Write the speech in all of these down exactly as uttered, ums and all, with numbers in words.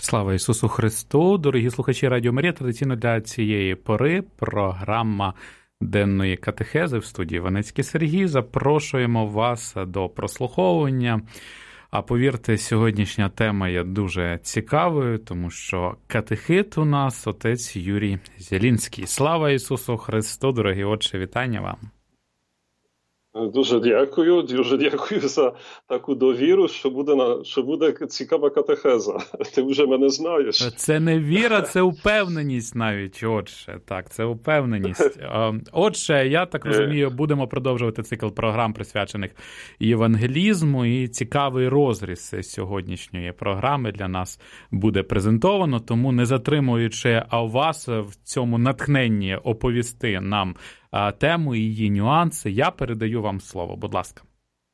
Слава Ісусу Христу! Дорогі слухачі Радіо Марія, традиційно для цієї пори програма денної катехези в студії Ванецький Сергій. Запрошуємо вас до прослуховування. А повірте, сьогоднішня тема є дуже цікавою, тому що катехит у нас отець Юрій Зілінський. Слава Ісусу Христу! Дорогі отче, вітання вам! Дуже дякую, дуже дякую за таку довіру, що буде, що буде цікава катехеза. Ти вже мене знаєш. Це не віра, це упевненість навіть, отче. Так, це упевненість. Отже, я так розумію, будемо продовжувати цикл програм, присвячених євангелізму, і цікавий розріз сьогоднішньої програми для нас буде презентовано, тому не затримуючи вас в цьому натхненні оповісти нам тему і її нюанси, я передаю вам слово. Будь ласка.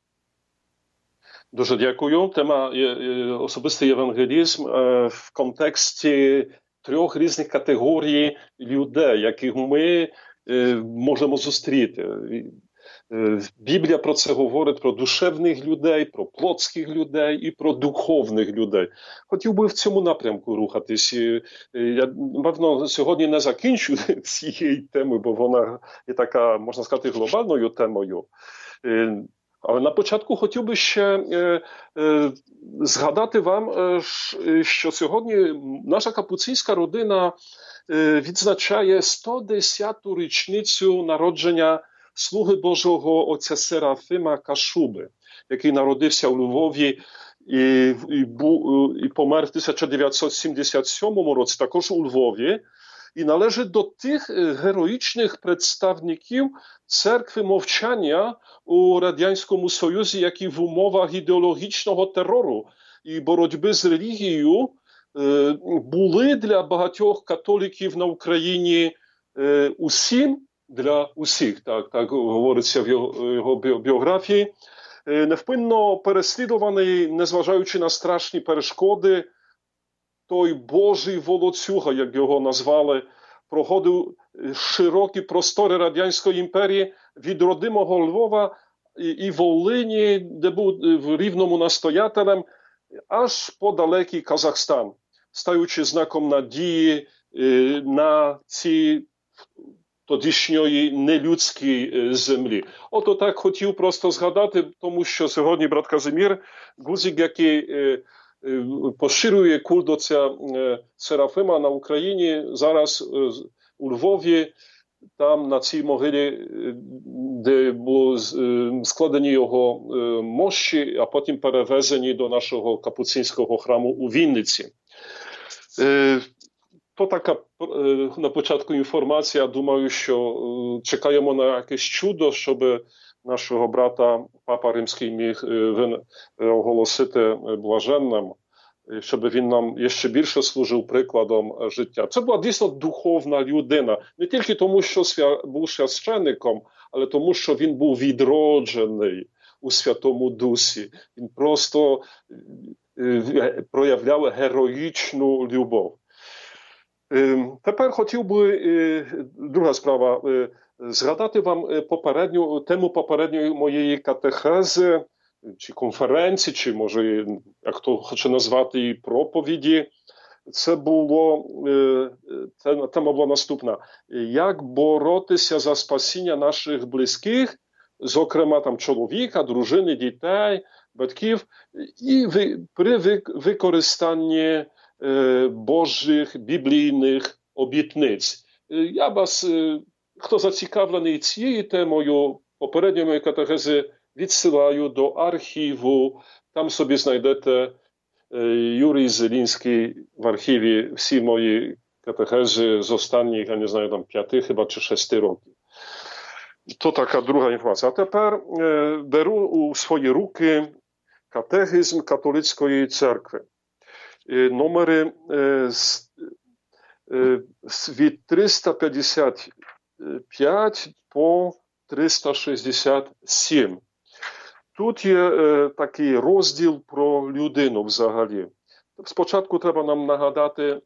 Дуже дякую. Тема особистий євангелізм в контексті трьох різних категорій людей, яких ми можемо зустріти. Біблія про це говорить, про душевних людей, про плотських людей і про духовних людей. Хотів би в цьому напрямку рухатись. Я, напевно, сьогодні не закінчу цієї теми, бо вона є така, можна сказати, глобальною темою. Але на початку хотів би ще е, е, згадати вам, е, що сьогодні наша капуцинська родина е, відзначає сто десяту річницю народження слуги Божого отця Серафима Кашуби, який народився у Львові і, і, бу, і помер в тисяча дев'ятсот сімдесят сьомому році, також у Львові, і належить до тих героїчних представників церкви мовчання у Радянському Союзі, які в умовах ідеологічного терору і боротьби з релігією були для багатьох католиків на Україні усім, для усіх, так, так говориться в його, його біографії, невпинно переслідуваний, незважаючи на страшні перешкоди, той Божий волоцюга, як його назвали, проходив широкі простори Радянської імперії від родимого Львова і, і Волині, де був рівному настоятелем, аж по далекий Казахстан, стаючи знаком надії на ці тодішньої нелюдській землі. Ото так хотів просто згадати, тому що сьогодні брат Казимір Гузик, який поширює культ отця Серафима на Україні, зараз у Львові, там на цій могилі, де були складені його мощі, а потім перевезені до нашого капуцинського храму у Вінниці. То така на початку інформація. Думаю, що чекаємо на якесь чудо, щоб нашого брата Папа Римський міг оголосити блаженним, щоб він нам ще більше служив прикладом життя. Це була дійсно духовна людина. Не тільки тому, що був священником, але тому, що він був відроджений у Святому Дусі. Він просто проявляв героїчну любов. Тепер хотів би, друга справа, згадати вам попередню, тему попередньої моєї катехези, чи конференції, чи, може, як хто хоче назвати її, проповіді. Це було, це, тема була наступна. Як боротися за спасіння наших близьких, зокрема там чоловіка, дружини, дітей, батьків, і при використанні Божих біблійних обітниць. Я вас, хто зацікавлений цією темою, попередньої моєї катехези, відсилаю до архіву. Там собі знайдете Юрій Зілінський в архіві всі мої катехези з останніх, я не знаю, там п'яти хіба чи шести років. То така друга інформація. А тепер беру у свої руки катехизм католицької церкви. Номери від триста п'ятдесят п'ять по триста шістдесят сім. Тут є такий розділ про людину взагалі. Спочатку треба нам нагадати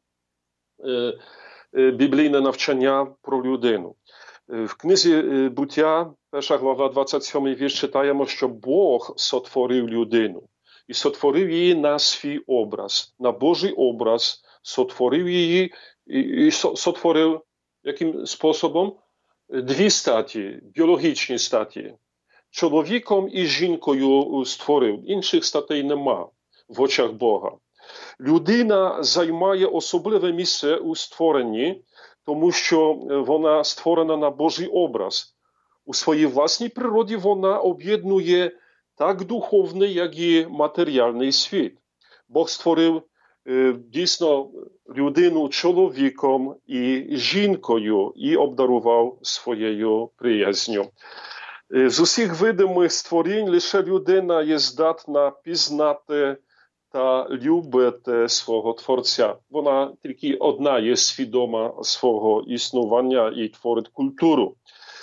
біблійне навчання про людину. В книзі «Буття», перша глава, двадцять сьомий вірш, читаємо, що Бог сотворив людину. і сотворив її на свій образ, на Божий образ, сотворив її і, і сотворив яким способом? Дві статі, біологічні статі. Чоловіком і жінкою створив, інших статей нема в очах Бога. Людина займає особливе місце у створенні, тому що вона створена на Божий образ. У своїй власній природі вона об'єднує так духовний, як і матеріальний світ. Бог створив е, дійсно людину чоловіком і жінкою і обдарував своєю приязню. Е, з усіх видимих створінь лише людина є здатна пізнати та любити свого Творця. Вона тільки одна є свідома свого існування і творить культуру.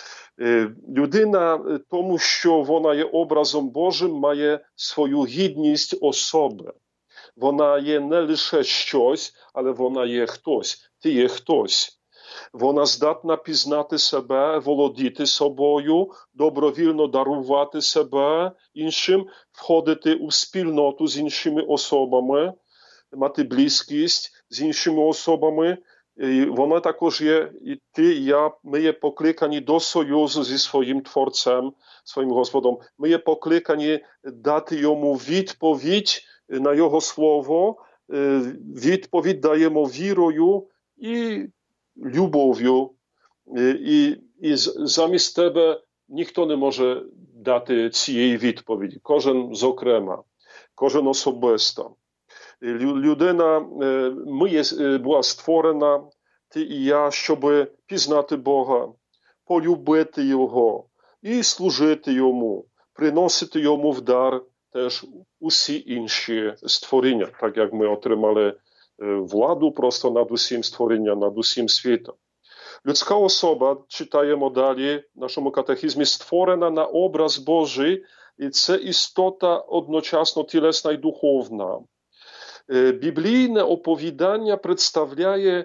Людина, тому що вона є образом Божим, має свою гідність особи. Вона є не лише щось, але вона є хтось. Ти є хтось. Вона здатна пізнати себе, володіти собою, добровільно дарувати себе іншим, входити у спільноту з іншими особами, мати близькість з іншими особами. І вона також є, і ти, і я, ми є покликані до союзу зі своїм Творцем, своїм Господом. Ми є покликані дати йому відповідь на його слово, відповідь даємо вірою і любов'ю. І, і замість тебе ніхто не може дати цієї відповіді. Кожен зокрема, кожен особисто. Людина ми є, була створена, ти і я, щоб пізнати Бога, полюбити Його і служити Йому, приносити Йому в дар теж усі інші створіння, так як ми отримали владу просто над усім створінням, над усім світом. Людська особа, читаємо далі в нашому катехізмі, створена на образ Божий, і це істота одночасно тілесна і духовна. Біблійне оповідання представляє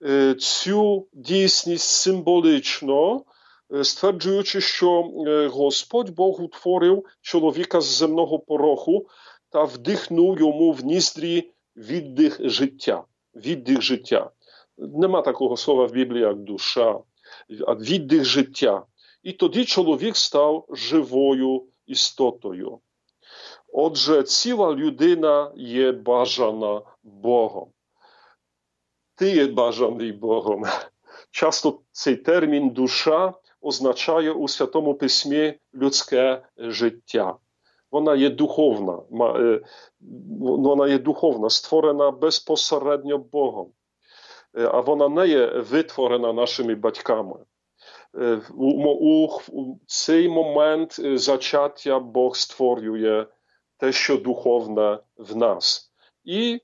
цю дійсність символічно, стверджуючи, що Господь Бог утворив чоловіка з земного пороху та вдихнув йому в ніздрі віддих життя. Віддих життя. Нема такого слова в Біблії, як душа, а віддих життя. І тоді чоловік став живою істотою. Отже, ціла людина є бажана Богом. Ти є бажаний Богом. Часто цей термін «душа» означає у Святому Письмі людське життя. Вона є духовна, вона є духовна, створена безпосередньо Богом. А вона не є витворена нашими батьками. У цей момент зачаття Бог створює те, що духовне в нас. І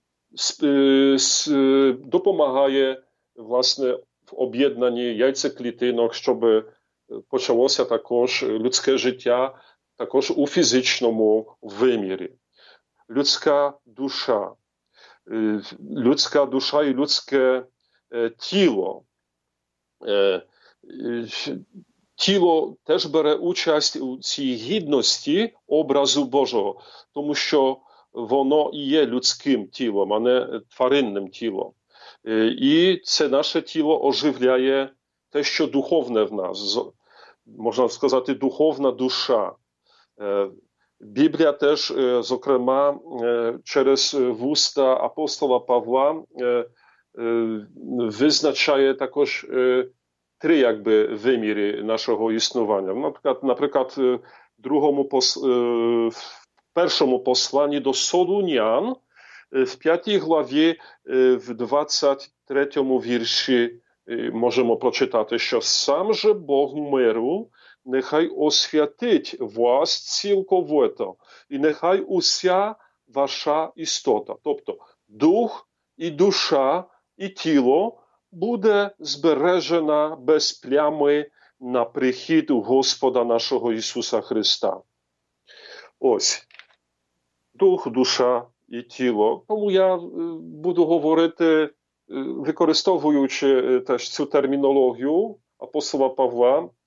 допомагає, власне, в об'єднанні яйцеклітинок, щоб почалося також людське життя, також у фізичному вимірі. Людська душа. Людська душа і людське тіло. Тіло теж бере участь у цій гідності образу Божого, тому що воно і є людським тілом, а не тваринним тілом. І це наше тіло оживляє те, що духовне в нас, можна сказати, духовна душа. Біблія теж, зокрема, через вуста апостола Павла визначає також три якби виміри нашого існування. Наприклад, наприклад в, другому пос... в першому посланні до Солунян, в п'ятій главі, в двадцять третьому вірші можемо прочитати, що «Сам же Бог миру нехай освятить вас цілковито, і нехай уся ваша істота». Тобто дух і душа і тіло буде збережена без плями на прихід Господа нашого Ісуса Христа. Ось, дух, душа і тіло. Тому я буду говорити, використовуючи теж цю термінологію апостола Павла,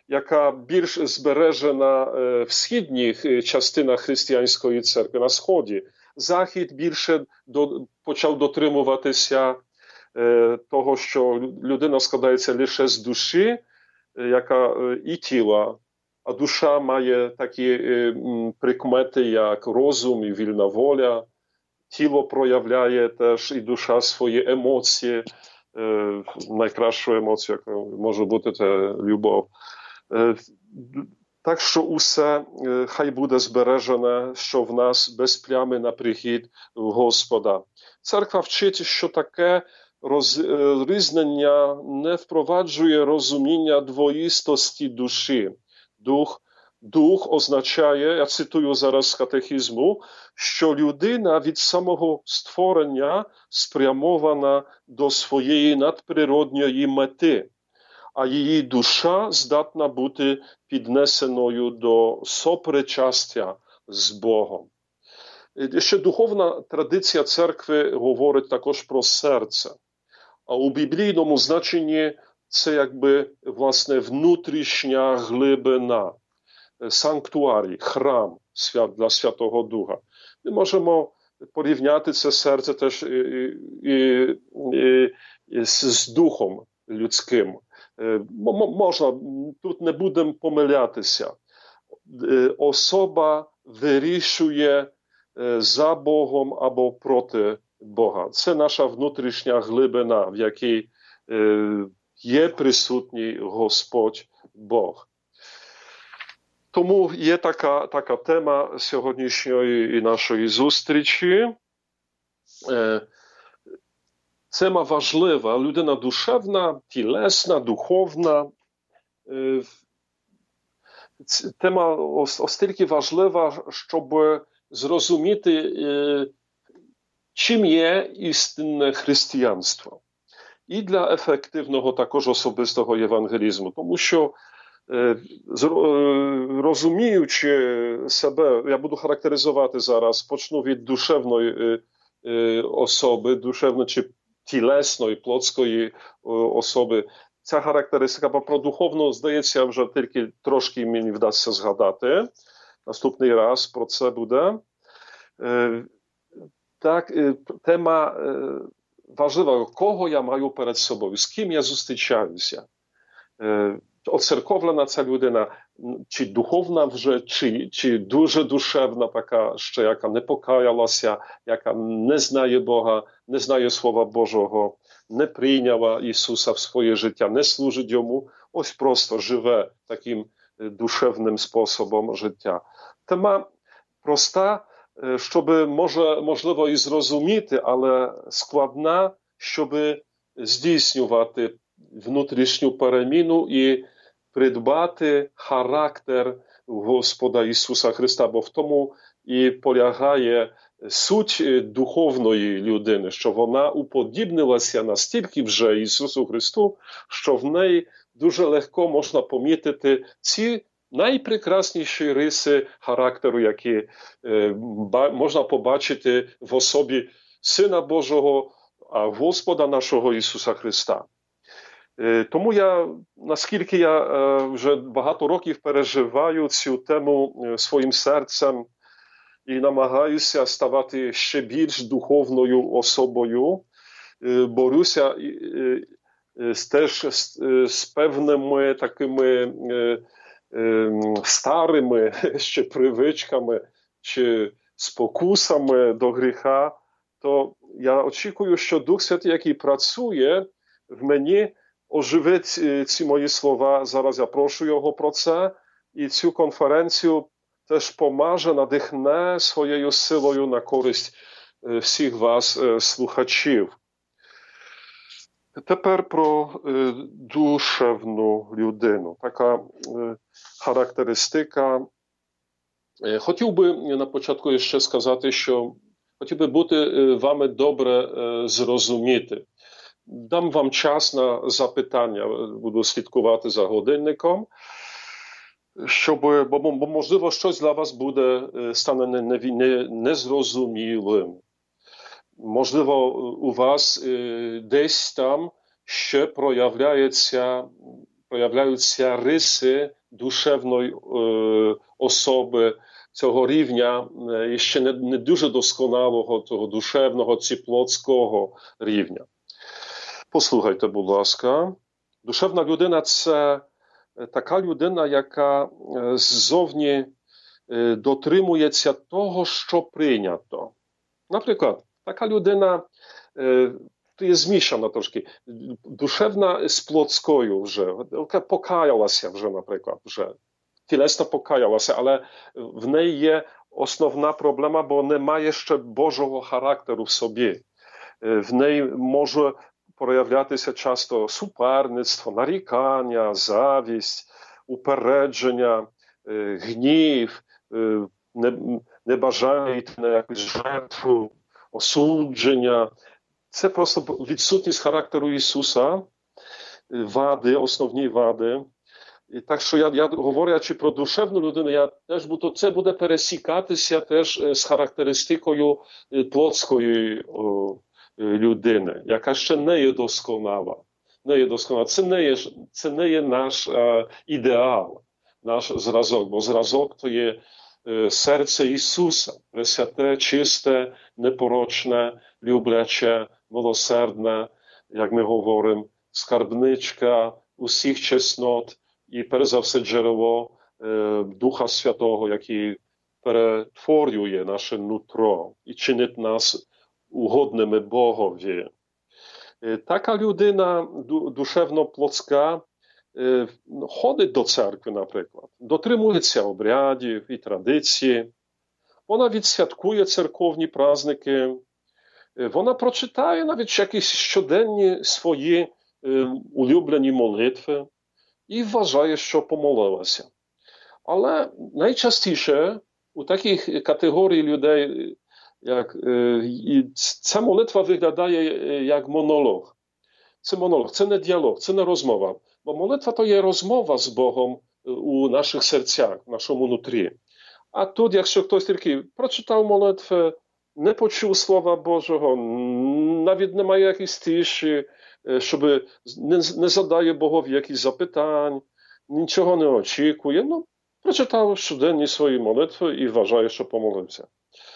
яка більш збережена в східних частинах християнської церкви, на Сході. Захід більше до, почав дотримуватися е, того, що людина складається лише з душі, е, яка е, і тіла, а душа має такі е, прикмети, як розум і вільна воля. Тіло проявляє теж і душа свої емоції. Е, найкращу емоцію, яка може бути, це любов. Е, Так що усе хай буде збережене, що в нас без плями на прихід Господа. Церква вчить, що таке розрізнення не впроваджує розуміння двоїстості душі. Дух, дух означає, я цитую зараз з катехізму, що людина від самого створення спрямована до своєї надприродньої мети, а її душа здатна бути піднесеною до сопричастя з Богом. Ще духовна традиція церкви говорить також про серце. А у біблійному значенні це якби, власне, внутрішня глибина, санктуарій, храм для Святого Духа. Ми можемо порівняти це серце теж і, і, і, і з духом людським. Можна, тут не будемо помилятися. Особа вирішує за Богом або проти Бога. Це наша внутрішня глибина, в якій є присутній Господь Бог. Тому є така, така тема сьогоднішньої і нашої зустрічі. Тема важлива, людина душевна, тілесна, духовна. Тема остільки важлива, щоб зрозуміти, чим є істинне християнство. І для ефективного також особистого євангелізму. Тому що, розуміючи себе, я буду характеризувати зараз, почну від душевної особи, душевної чи тілесної, плотської особи. Ця характеристика, бо про духовну, здається, вже тільки трошки мені вдасться згадати. Наступний раз про це буде. Так, тема важлива, кого я маю перед собою, з ким я зустрічаюся. Оцерковлена ця людина, чи духовна вже, чи, чи дуже душевна така, ще яка не покаялася, яка не знає Бога, не знає Слова Божого, не прийняла Ісуса в своє життя, не служить Йому, ось просто живе таким душевним способом життя. Тема проста, щоб, може, можливо, і зрозуміти, але складна, щоб здійснювати внутрішню переміну і придбати характер Господа Ісуса Христа, бо в тому і полягає суть духовної людини, що вона уподібнилася настільки вже Ісусу Христу, що в неї дуже легко можна помітити ці найпрекрасніші риси характеру, які е, ба, можна побачити в особі Сина Божого, а Господа нашого Ісуса Христа. Тому я, наскільки я вже багато років переживаю цю тему своїм серцем і намагаюся ставати ще більш духовною особою, борюся теж з певними такими старими ще привичками чи спокусами до гріха, то я очікую, що Дух Святий, який працює в мені, оживить ці мої слова. Зараз я прошу Його про це. І цю конференцію теж помаже, надихне своєю силою на користь всіх вас, слухачів. Тепер про душевну людину. Така характеристика. Хотів би на початку ще сказати, що хотів би бути вами добре зрозуміти. Дам вам час на запитання, буду слідкувати за годинником, щоб, бо, бо можливо, щось для вас буде, стане не, не, незрозумілим. Можливо, у вас десь там ще проявляється проявляються риси душевної е, особи, цього рівня, е, ще не, не дуже досконалого, того душевного чи плотського рівня. Послухайте, будь ласка. Душевна людина – це така людина, яка ззовні дотримується того, що прийнято. Наприклад, така людина, то є змішана трошки, душевна з плотською вже, покаялася вже, наприклад, вже. Тілесно покаялася, але в неї є основна проблема, бо немає ще Божого характеру в собі. В неї може проявлятися часто суперництво, нарікання, завість, упередження, гнів, небажання йти на якусь жертву, осудження. Це просто відсутність характеру Ісуса, вади, основні вади. І так що я, я говорячи про душевну людину, я теж буду, це буде пересікатися теж з характеристикою плотської о, людини, яка ще не є досконала. Не є досконала. Це не є, це не є наш е, ідеал, наш зразок, бо зразок то є е, серце Ісуса, пресвяте, чисте, непорочне, любляче, милосердне, як ми говоримо, скарбничка усіх чеснот і, перш за все, джерело е, Духа Святого, який перетворює наше нутро і чинить нас угодними Богові. Така людина душевно-плотська ходить до церкви, наприклад, дотримується обрядів і традицій, вона відсвяткує церковні праздники, вона прочитає навіть якісь щоденні свої улюблені молитви і вважає, що помолилася. Але найчастіше у таких категорій людей як, і ця молитва виглядає як монолог. Це монолог, це не діалог, це не розмова. Бо молитва то є розмова з Богом у наших серцях, в нашому нутрі. А тут, якщо хтось тільки прочитав молитву, не почув Слова Божого, навіть немає якоїсь тиші, щоб не, не задає Богові якісь запитань, нічого не очікує, ну, прочитав щоденні свої молитви і вважає, що помолився.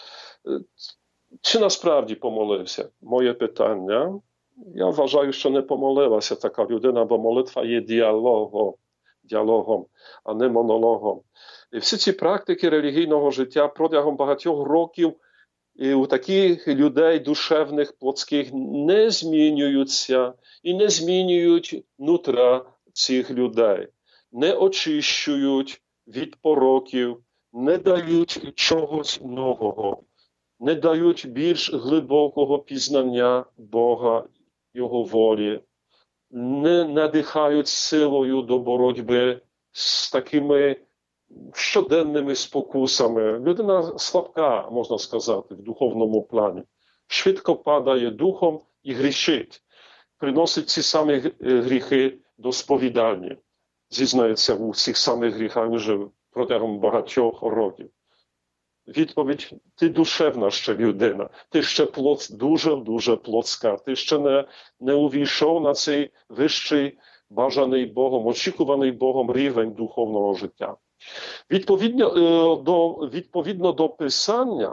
Чи насправді помолився? Моє питання. Я вважаю, що не помолилася така людина, бо молитва є діалогом, діалогом, а не монологом. І всі ці практики релігійного життя протягом багатьох років і у таких людей душевних, плотських не змінюються і не змінюють нутра цих людей, не очищують від пороків, не дають чогось нового, не дають більш глибокого пізнання Бога, Його волі, не надихають силою до боротьби з такими щоденними спокусами. Людина слабка, можна сказати, в духовному плані. Швидко падає духом і грішить. Приносить ці самі гріхи до сповідальні. Зізнається в цих самих гріхах вже протягом багатьох років. Відповідь: ти душевна ще людина, ти ще плот, дуже-дуже плотська, ти ще не, не увійшов на цей вищий, бажаний Богом, очікуваний Богом рівень духовного життя. Відповідно до, відповідно до Писання,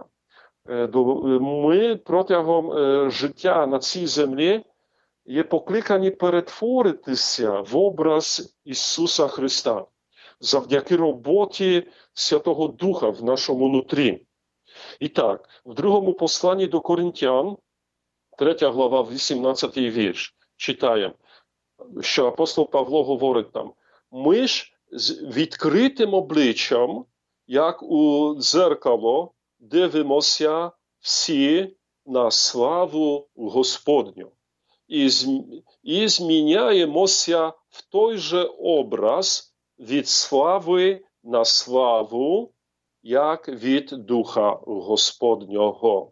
ми протягом життя на цій землі є покликані перетворитися в образ Ісуса Христа завдяки роботі Святого Духа в нашому нутрі. І так, в другому посланні до Коринтян, третя глава, вісімнадцятий вірш, читаємо, що апостол Павло говорить там: ми ж з відкритим обличчям, як у дзеркало, дивимося всі на славу Господню. І, і зміняємося в той же образ від слави на славу, як від Духа Господнього.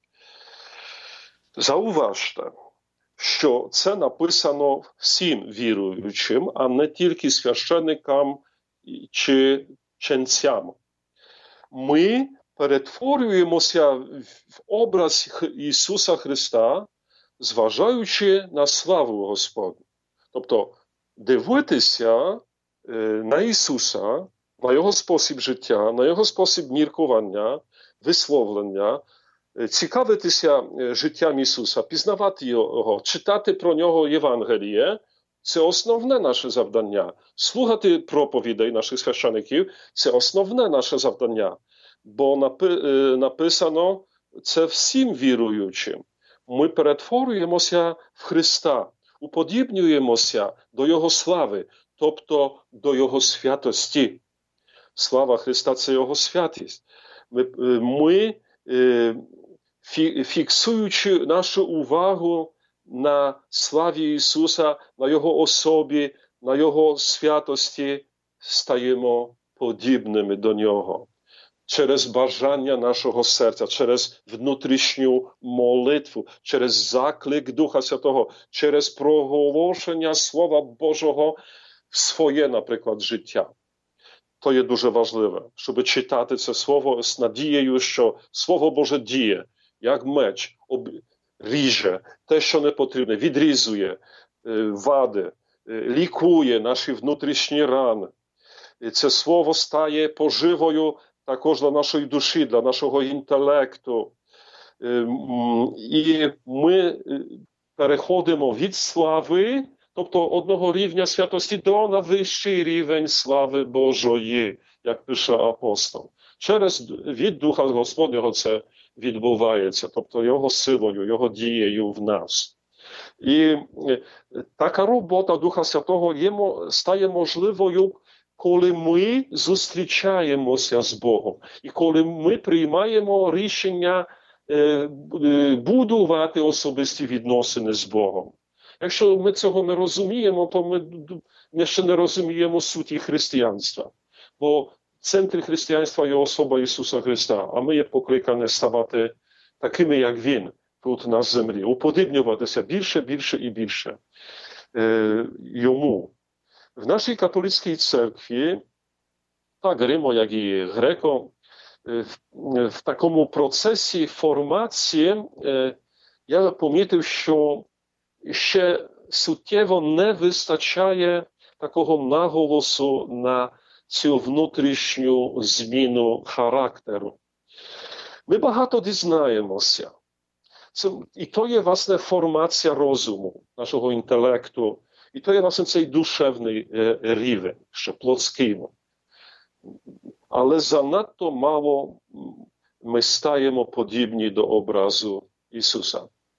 Зауважте, що це написано всім віруючим, а не тільки священникам чи ченцям. Ми перетворюємося в образ Ісуса Христа, зважаючи на славу Господню. Тобто, дивитися на Ісуса, на Його спосіб життя, на Його спосіб міркування, висловлення, цікавитися життям Ісуса, пізнавати Його, читати про Нього Євангеліє – це основне наше завдання. Слухати проповідей наших священиків – це основне наше завдання. Бо написано це всім віруючим. Ми перетворюємося в Христа, уподібнюємося до Його слави, тобто до Його святості. Слава Христа – це Його святість. Ми, ми фіксуючи нашу увагу на славі Ісуса, на Його особі, на Його святості, стаємо подібними до Нього. Через бажання нашого серця, через внутрішню молитву, через заклик Духа Святого, через проголошення Слова Божого в своє, наприклад, життя. То є дуже важливе, щоб читати це Слово з надією, що Слово Боже діє, як меч, об... ріже те, що не потрібне, відрізує вади, лікує наші внутрішні рани. І це Слово стає поживою також для нашої душі, для нашого інтелекту. І ми переходимо від слави, тобто одного рівня святості, до на вищий рівень слави Божої, як пише апостол. Через від Духа Господнього це відбувається, тобто Його силою, Його дією в нас. І така робота Духа Святого є, стає можливою, коли ми зустрічаємося з Богом і коли ми приймаємо рішення е, будувати особисті відносини з Богом. Якщо ми цього не розуміємо, то ми, ми ще не розуміємо суті християнства. Бо в центрі християнства є особа Ісуса Христа, а ми є покликані ставати такими, як Він, тут на землі, уподібнюватися більше, більше і більше е, Йому. W naszej katolickiej cerkwi, tak Rymo, jak i Greko, w, w takiemu procesie formacji ja pomітив, що ще суттєво не вистачає такого наголосу на цю внутрішню зміну характеру. Ми багато дізнаємося. Це, і то є, власне, формація розуму, нашого інтелекту. І то є, власне, цей душевний рівень, ще плотський. Але занадто мало ми стаємо подібні до образу Ісуса.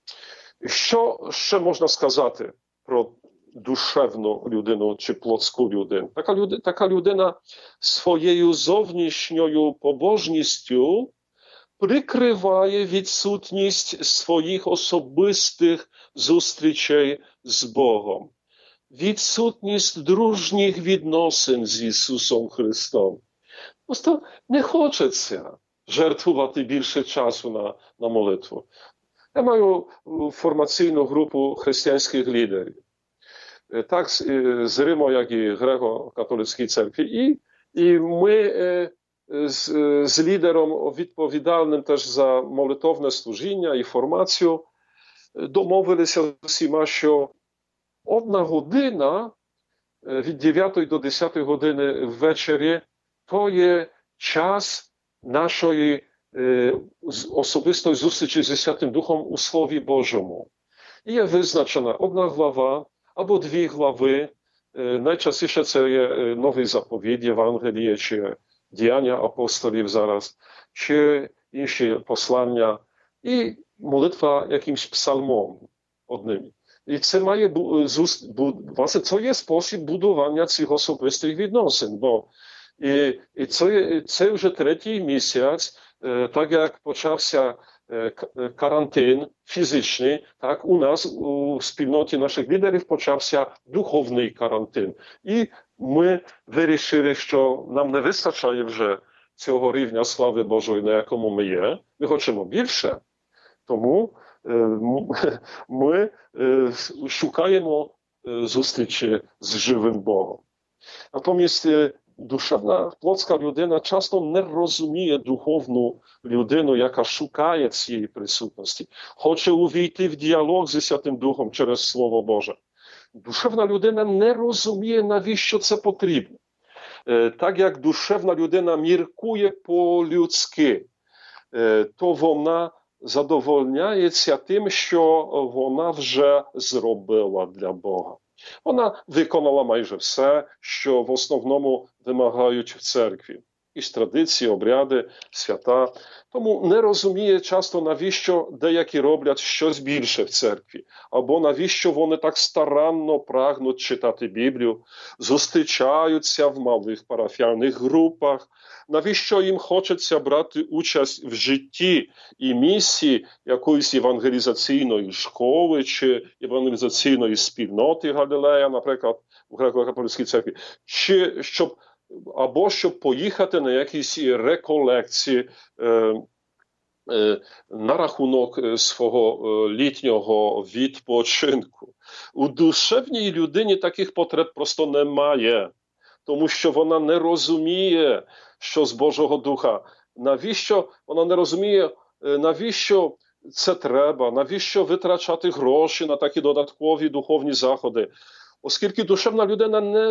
Що ще можна сказати про душевну людину чи плотську людину? Така людина, така людина своєю зовнішньою побожністю прикриває відсутність своїх особистих зустрічей з Богом. Відсутність дружніх відносин з Ісусом Христом. Просто не хочеться жертвувати більше часу на, на молитву. Я маю формаційну групу християнських лідерів. Так з Риму, як і Греко-католицькій церкві. І, і ми з, з лідером відповідальним теж за молитовне служіння і формацію домовилися з усіма, що одна година від дев'ятої до десятої години ввечері то є час нашої е, особистої зустрічі зі Святим Духом у Слові Божому. І є визначена одна глава або дві глави. Е, найчастіше це є Новий заповідь, Євангеліє чи діяння апостолів зараз, чи інші послання, і молитва якимсь псалмом одним. І це має, власне, це є спосіб будування цих особистих відносин, бо і, і це, це вже третій місяць, так як почався карантин фізичний, так у нас у спільноті наших лідерів почався духовний карантин. І ми вирішили, що нам не вистачає вже цього рівня слави Божої, на якому ми є. Ми хочемо більше, тому ми шукаємо зустрічі з живим Богом. Натомість душевна, плотська людина часто не розуміє духовну людину, яка шукає цієї присутності. Хоче увійти в діалог зі Святим Духом через Слово Боже. Душевна людина не розуміє, навіщо це потрібно. Так як душевна людина міркує по-людськи, то вона задовольняється тим, що вона вже зробила для Бога. Вона виконала майже все, що в основному вимагають в церкві. Якісь традиції, обряди, свята. Тому не розуміє часто, навіщо деякі роблять щось більше в церкві. Або навіщо вони так старанно прагнуть читати Біблію, зустрічаються в малих парафіальних групах. Навіщо їм хочеться брати участь в житті і місії якоїсь евангелізаційної школи чи евангелізаційної спільноти Галілея, наприклад, в греко-католицькій церкві, чи щоб або щоб поїхати на якісь реколекції е, е, на рахунок свого е, літнього відпочинку. У душевній людині таких потреб просто немає, тому що вона не розуміє, що з Божого Духа. Навіщо вона не розуміє, е, навіщо це треба, навіщо витрачати гроші на такі додаткові духовні заходи. Оскільки душевна людина не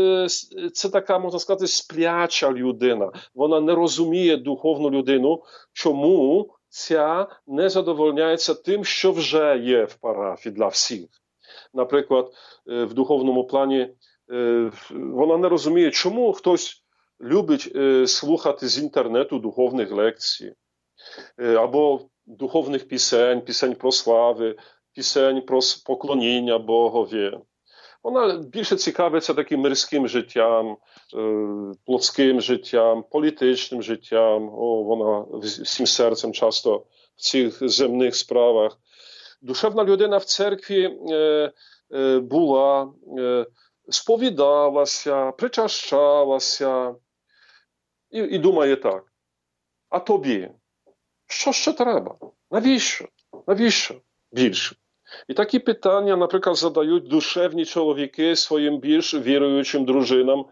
це така, можна сказати, спляча людина. Вона не розуміє духовну людину, чому ця не задовольняється тим, що вже є в парафії для всіх. Наприклад, в духовному плані вона не розуміє, чому хтось любить слухати з інтернету духовних лекцій, або духовних пісень, пісень про слави, пісень про поклоніння Богові. Вона більше цікавиться таким мирським життям, плотським життям, політичним життям. О, вона всім серцем часто в цих земних справах. Душевна людина в церкві е, е, була, е, сповідалася, причащалася і, і думає так. А тобі? Що ще треба? Навіщо? Навіщо більше? І такі питання, наприклад, задають душевні чоловіки своїм більш віруючим дружинам,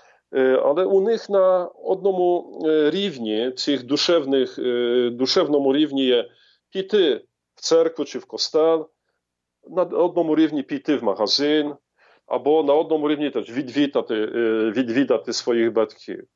але у них на одному рівні, цих душевних, душевному рівні є піти в церкву чи в костел, на одному рівні піти в магазин, або на одному рівні теж відвідати, відвідати своїх батьків.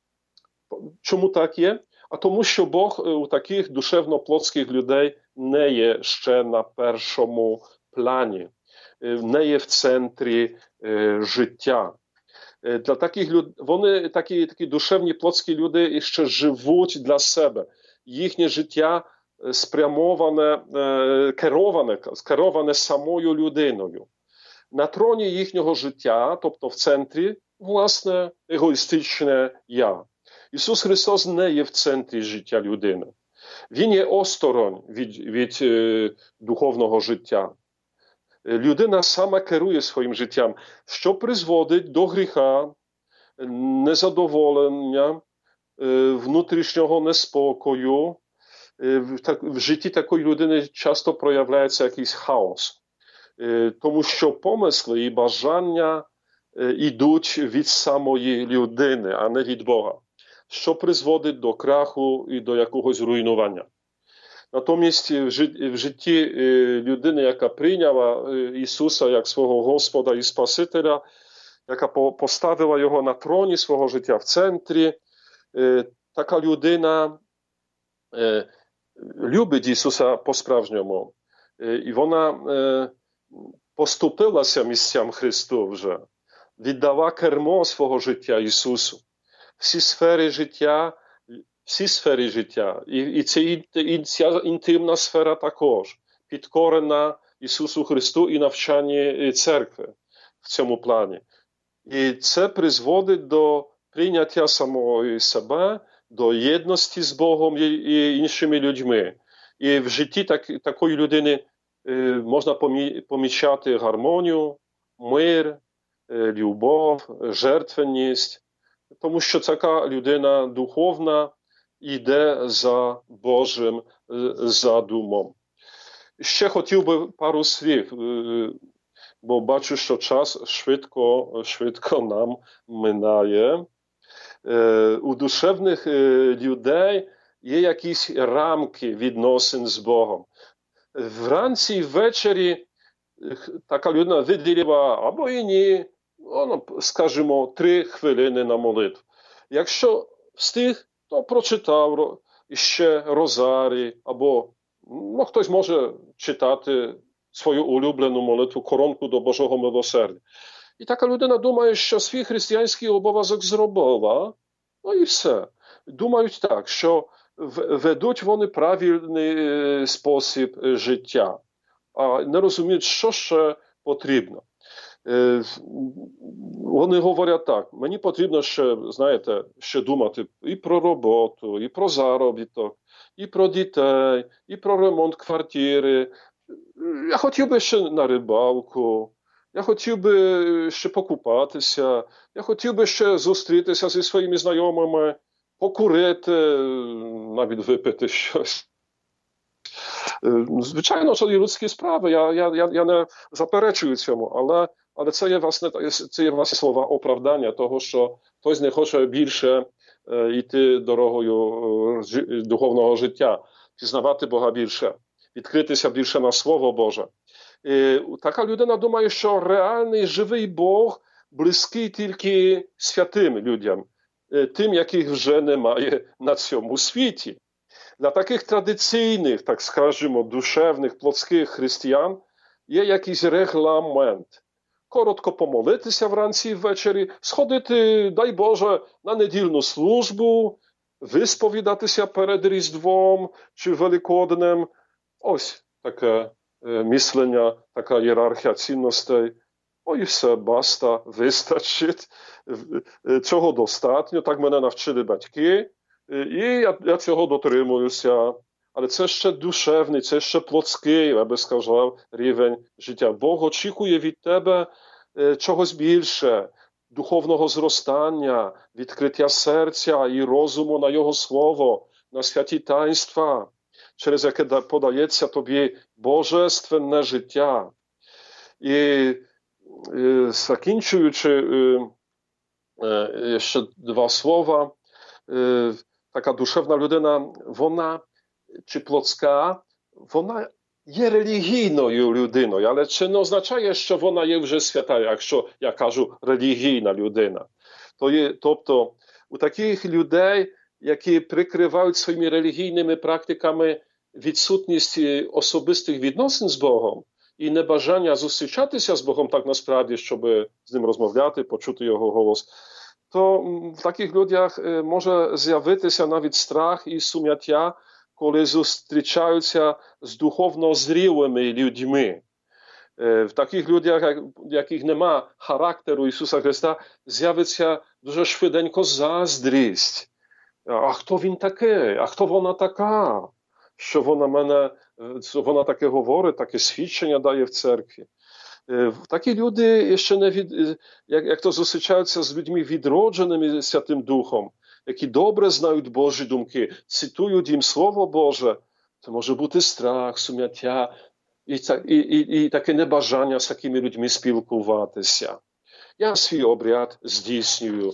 Чому так є? А тому, що Бог у таких душевно-плотських людей не є ще на першому плані, не є в центрі е, життя. Для таких люд... Вони, такі, такі душевні плотські люди ще живуть для себе. Їхнє життя спрямоване, е, кероване, кероване самою людиною. На троні їхнього життя, тобто в центрі, власне, егоїстичне «я». Ісус Христос не є в центрі життя людини. Він є осторонь від, від е, духовного життя. Людина сама керує своїм життям, що призводить до гріха, незадоволення, е, внутрішнього неспокою. Е, в, так, в житті такої людини часто проявляється якийсь хаос, е, тому що помисли і бажання е, йдуть від самої людини, а не від Бога, що призводить до краху і до якогось руйнування. Натомість в житті людини, яка прийняла Ісуса як свого Господа і Спасителя, яка поставила Його на троні свого життя в центрі, така людина любить Ісуса по-справжньому. І вона поступилася місцям Христу вже, віддала кермо свого життя Ісусу. Всі сфери життя, всі сфери життя, і, і, це, і ця інтимна сфера також, підкорена Ісусу Христу і навчанні церкви в цьому плані. І це призводить до прийняття самого себе, до єдності з Богом і, і іншими людьми. І в житті так, такої людини е, можна помі, помічати гармонію, мир, е, любов, жертвеність, тому що така людина духовна йде за Божим задумом. Ще хотів би пару слів, бо бачу, що час швидко, швидко нам минає. У душевних людей є якісь рамки відносин з Богом. Вранці і ввечері така людина виділила або і ні, ну, скажімо, три хвилини на молитву. Якщо встиг, то прочитав ще розарій, або ну, хтось може читати свою улюблену молитву «Коронку до Божого милосердя». І така людина думає, що свій християнський обов'язок зробила, ну і все. Думають так, що ведуть вони правильний спосіб життя, а не розуміють, що ще потрібно. Вони говорять так, мені потрібно ще, знаєте, ще думати і про роботу, і про заробіток, і про дітей, і про ремонт квартири. Я хотів би ще на рибалку, я хотів би ще покупатися, я хотів би ще зустрітися зі своїми знайомими, покурити, навіть випити щось. Звичайно, це є людські справи, я, я, я не заперечую цьому, але, але це є, власне, це є власне слова оправдання того, що хтось не хоче більше е, йти дорогою е, духовного життя, пізнавати Бога більше, відкритися більше на Слово Боже. І така людина думає, що реальний, живий Бог близький тільки святим людям, е, тим, яких вже немає на цьому світі. Для таких традиційних, так скажемо, душевних, плотських християн є якийсь регламент. Коротко помолитися вранці і ввечері, сходити, дай Боже, на недільну службу, висповідатися перед Різдвом чи Великоднем. Ось таке е, мислення, така ієрархія цінностей. О, і все, баста, вистачить. Цього достатньо, так мене навчили батьки. І я, я цього дотримуюся. Але це ще душевний, це ще плотський, я би сказав, рівень життя. Бог очікує від тебе е, чогось більше, духовного зростання, відкриття серця і розуму на Його Слово, на святі таїнства, через яке подається тобі божественне життя. І е, закінчуючи е, е, ще два слова, е, така душевна людина, вона, чи плотська, вона є релігійною людиною, але це не означає, що вона є вже свята, якщо я кажу релігійна людина. То є, тобто у таких людей, які прикривають своїми релігійними практиками відсутність особистих відносин з Богом і небажання зустрічатися з Богом так насправді, щоб з ним розмовляти, почути його голос, то в таких людях може з'явитися навіть страх і сум'яття, коли зустрічаються з духовно зрілими людьми. В таких людях, яких нема характеру Ісуса Христа, з'явиться дуже швиденько заздрість. А хто він такий? А хто вона така? Що вона мене, вона таке говорить, таке свідчення дає в церкві. Такі люди ще не від, як, як то зустрічаються з людьми відродженими Святим Духом, які добре знають Божі думки, цитують їм Слово Боже, це може бути страх, сум'яття і, і, і, і таке небажання з такими людьми спілкуватися. Я свій обряд здійснюю,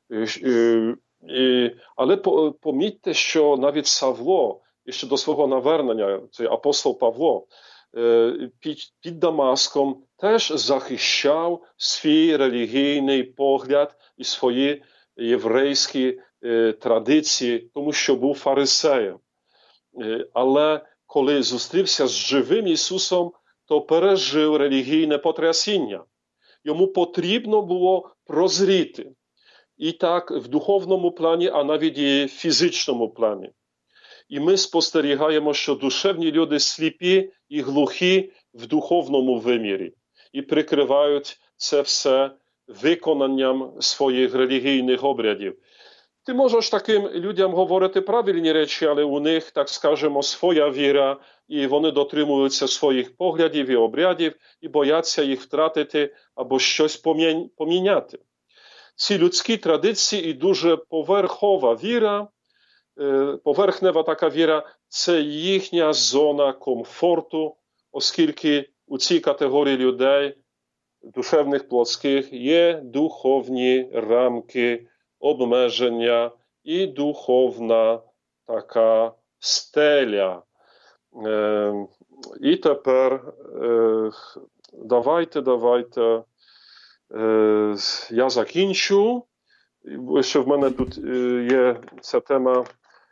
але помітьте, що навіть Савло, ще до свого навернення, цей апостол Павло, під, під Дамаском теж захищав свій релігійний погляд і свої єврейські е, традиції, тому що був фарисеєм. Е, але коли зустрівся з живим Ісусом, то пережив релігійне потрясіння. Йому потрібно було прозріти. І так в духовному плані, а навіть і в фізичному плані. І ми спостерігаємо, що душевні люди сліпі і глухі в духовному вимірі. І прикривають це все виконанням своїх релігійних обрядів. Ти можеш таким людям говорити правильні речі, але у них, так скажемо, своя віра, і вони дотримуються своїх поглядів і обрядів, і бояться їх втратити або щось поміняти. Ці людські традиції і дуже поверхова віра, поверхнева така віра – це їхня зона комфорту, оскільки у цій категорії людей, душевних, плотських, є духовні рамки, обмеження і духовна така стеля. І тепер давайте, давайте. Е, я закінчу. Ще в мене тут є ця тема.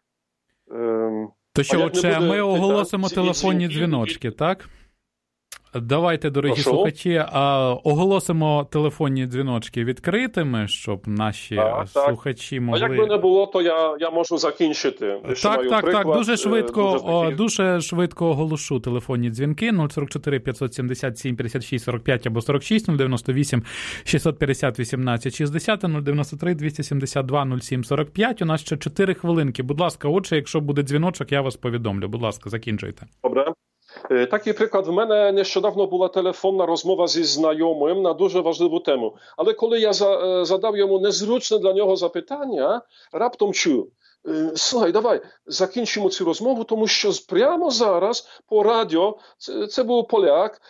Е, То що, отже, ми оголосимо телефонні дзвіночки, так? Давайте, дорогі Прошу. слухачі, оголосимо телефонні дзвіночки відкритими, щоб наші а, слухачі могли... А якби не було, то я, я можу закінчити. Так, так, приклад. так, дуже швидко, дуже, о, дуже швидко оголошу телефонні дзвінки нуль сорок чотири п'ятсот сімдесят сім п'ятдесят шість сорок п'ять або сорок шість, нуль дев'яносто вісім шістсот п'ятдесят вісімнадцять шістдесят, нуль дев'яносто три двісті сімдесят два нуль сім сорок п'ять. У нас ще чотири хвилинки. Будь ласка, отже, якщо буде дзвіночок, я вас повідомлю. Будь ласка, закінчуйте. Добре. Такий приклад, в мене нещодавно була телефонна розмова зі знайомим на дуже важливу тему. Але коли я задав йому незручне для нього запитання, раптом чую: слухай, давай закінчимо цю розмову, тому що прямо зараз по радіо, це, це був поляк,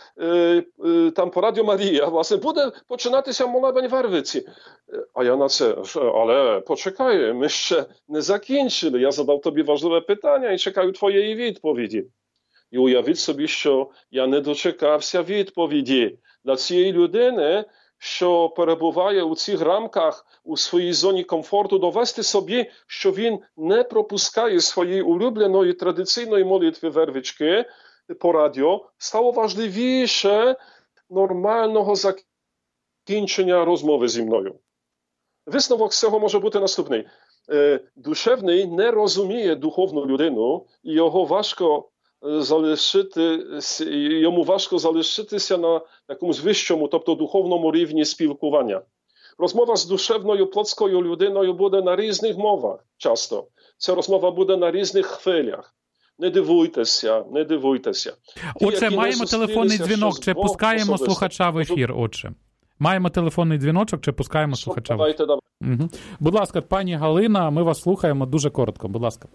там по радіо Марія, власне, буде починатися молебень в Вервиці. А я на це: але почекай, ми ще не закінчили, я задав тобі важливе питання і чекаю твоєї відповіді. І уявіть собі, що я не дочекався відповіді для цієї людини, що перебуває у цих рамках, у своїй зоні комфорту, довести собі, що він не пропускає своєї улюбленої традиційної молитви вервички по радіо, стало важливіше нормального закінчення розмови зі мною. Висновок з цього може бути наступний. Душевний не розуміє духовну людину, і його важко залишити, йому важко залишитися на якомусь вищому, тобто духовному рівні спілкування. Розмова з душевною, плотською людиною буде на різних мовах часто. Ця розмова буде на різних хвилях. Не дивуйтеся, не дивуйтеся. Ті, отже, маємо телефонний дзвінок, чи пускаємо особисто слухача в ефір, отже? Маємо телефонний дзвіночок, чи пускаємо слухача в ефір? Давайте, давайте. Угу. Будь ласка, пані Галина, ми вас слухаємо дуже коротко, будь ласка.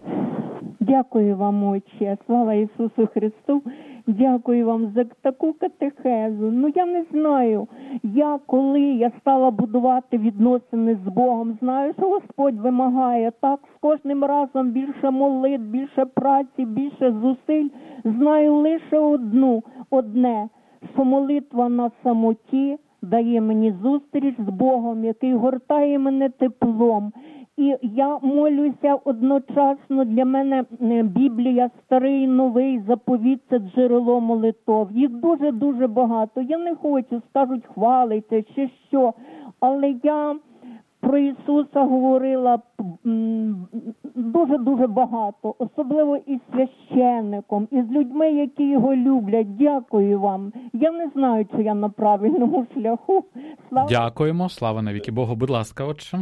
Дякую вам, Отче, слава Ісусу Христу, дякую вам за таку катехезу. Ну, я не знаю, я коли я стала будувати відносини з Богом, знаю, що Господь вимагає так з кожним разом більше молитв, більше праці, більше зусиль. Знаю лише одну, одне, що молитва на самоті дає мені зустріч з Богом, який гортає мене теплом. І я молюся одночасно, для мене Біблія, Старий, Новий, Заповіт – це джерело молитов. Їх дуже-дуже багато. Я не хочу, скажуть, хвалити чи що, але я про Ісуса говорила дуже-дуже багато, особливо із священником, із людьми, які його люблять. Дякую вам. Я не знаю, чи я на правильному шляху. Слава... Дякуємо. Слава навіки Богу. Будь ласка, отче.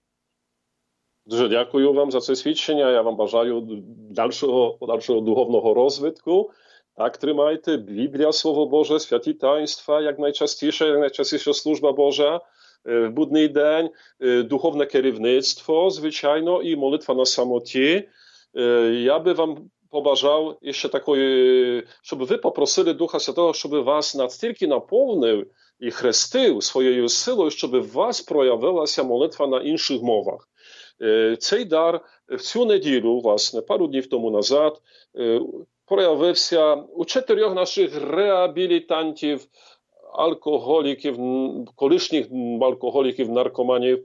Дуже дякую вам за це свідчення. Я вам бажаю дальшого, подальшого духовного розвитку. Так тримайте. Біблія, Слово Боже, святі таїнства, як найчастіше, як найчастіше служба Божа в будний день, духовне керівництво, звичайно, і молитва на самоті. Я би вам побажав ще такої, щоб ви попросили Духа Святого, щоб вас настільки наповнив і хрестив своєю силою, щоб в вас проявилася молитва на інших мовах. Цей дар в цю неділю, власне, пару днів тому назад, проявився у чотирьох наших реабілітантів, алкоголіків, колишніх алкоголіків, наркоманів,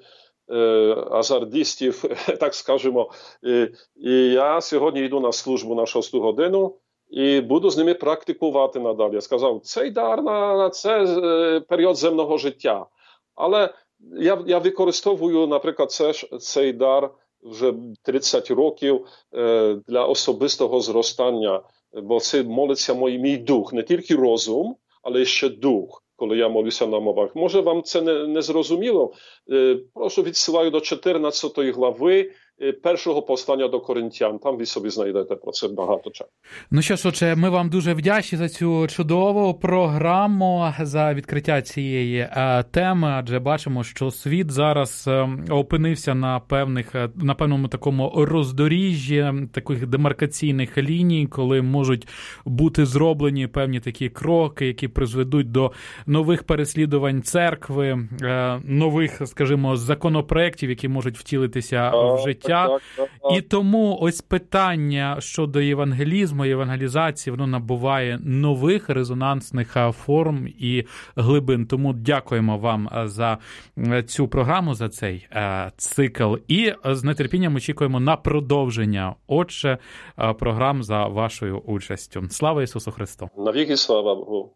азартистів, так скажемо. І я сьогодні йду на службу на шосту годину і буду з ними практикувати надалі. Я сказав, цей дар на, на це період земного життя. Але я, я використовую, наприклад, це, цей дар вже тридцять років е, для особистого зростання, бо це молиться мій, мій дух, не тільки розум, але ще дух, коли я молюся на мовах. Може вам це не, не зрозуміло? Е, прошу відсилаю до чотирнадцятої глави першого послання до Коринтян. Там ви собі знайдете про це багато часу. Ну що ж, отже, ми вам дуже вдячні за цю чудову програму, за відкриття цієї е, теми, адже бачимо, що світ зараз е, опинився на певних, на певному такому роздоріжжі, таких демаркаційних ліній, коли можуть бути зроблені певні такі кроки, які призведуть до нових переслідувань церкви, е, нових, скажімо, законопроєктів, які можуть втілитися в життя. життя. Так, так, так. І тому ось питання щодо євангелізму, євангелізації, воно набуває нових резонансних форм і глибин. Тому дякуємо вам за цю програму, за цей цикл. І з нетерпінням очікуємо на продовження, отже, програм за вашою участю. Слава Ісусу Христу! Навіки слава Богу!